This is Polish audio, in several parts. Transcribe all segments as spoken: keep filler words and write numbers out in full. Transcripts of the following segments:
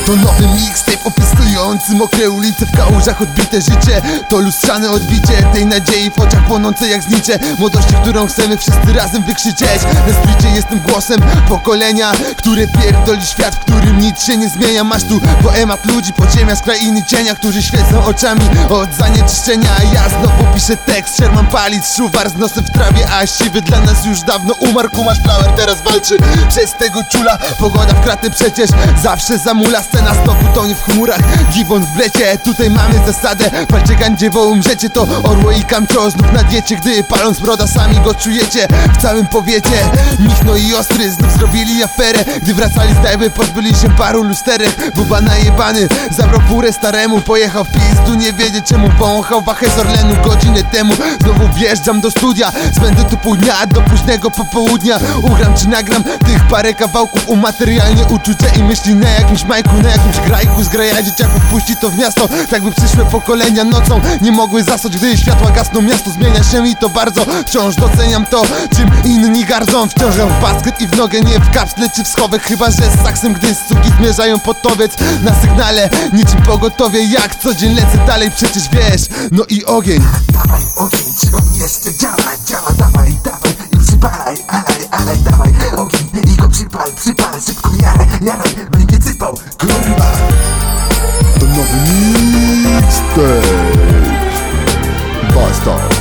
To nowy mixtape opisujący mokre ulice, w kałużach odbite życie. To lustrzane odbicie tej nadziei w oczach płonącej jak znicze młodości, którą chcemy wszyscy razem wykrzyczeć. Na stricie jestem głosem pokolenia, które pierdoli świat, w którym nic się nie zmienia. Masz tu poemat ludzi, podziemia z krainy cienia, którzy świecą oczami od zanieczyszczenia. A ja znowu piszę tekst, Sherman palić, szuwar z nosem w trawie, a siwy dla nas już dawno umarł. Kumasz Flower teraz walczy przez tego czula. Pogoda w kratę przecież zawsze zamula, scena znowu tonie w chmurach. Gibbon w blecie, tutaj mamy zasadę: palcie gandzie, bo umrzecie. To orło i kamcio znów na diecie, gdy paląc broda sami go czujecie w całym powiecie. Michno i Ostry znów zrobili aferę, gdy wracali z dajby, pozbyli się paru lusterek. Buba najebany zabrał furę staremu, pojechał w pizdu, nie wiedzieć czemu wąchał wachę z Orlenu godzinę temu. Znowu wjeżdżam do studia, spędzę tu pół dnia do późnego popołudnia. Ugram czy nagram tych parę kawałków, umaterialnie uczucia i myśli na jakimś majku, na jakimś grajku. Zgraja dzieciaków puści to w miasto, tak by przyszłe pokolenia nocą nie mogły zasnąć, gdy światła gasną. Miasto zmienia się i to bardzo, wciąż doceniam to, czym inni gardzą. Wciąż gram w basket i w nogę, nie w kapsle czy w schowek, chyba że z saksem, gdy suki zmierzają pod towiec na sygnale, niczym pogotowie. Jak co dzień lecę dalej, przecież wiesz, no i ogień. Dawaj ogień, trzeba jeszcze działać, działa, dawaj, dawaj i przypalaj, alaj, alaj, dawaj ogień i go przypal, przypal, szybko jaraj, jaraj, by nie cypał, kurwa. To nowy mixtape Bastards.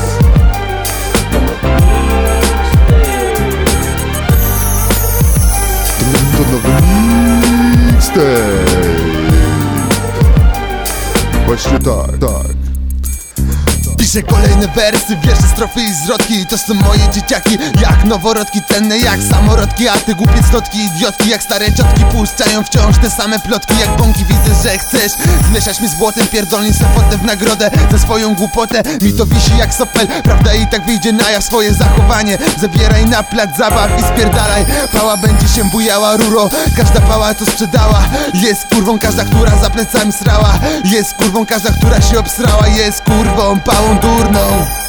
To, to nowy mixtape. Właśnie tak, tak. Piszę kolejne wersy, wiersze, strofy i zwrotki. To są moje dzieciaki, jak noworodki, cenne jak samorodki. A ty głupie cnotki, idiotki, jak stare ciotki, puszczają wciąż te same plotki jak bąki. Widzę, że chcesz zmieszać mi z błotem, pierdolnij se potem w nagrodę za swoją głupotę. Mi to wisi jak sopel, prawda i tak wyjdzie na jaw swoje zachowanie. Zabieraj na plac zabaw i spierdalaj. Pała będzie się bujała, ruro, każda pała to sprzedała. Jest kurwą każda, która za plecami srała. Jest kurwą każda, która się obsrała. Jest kurwą pałą durną.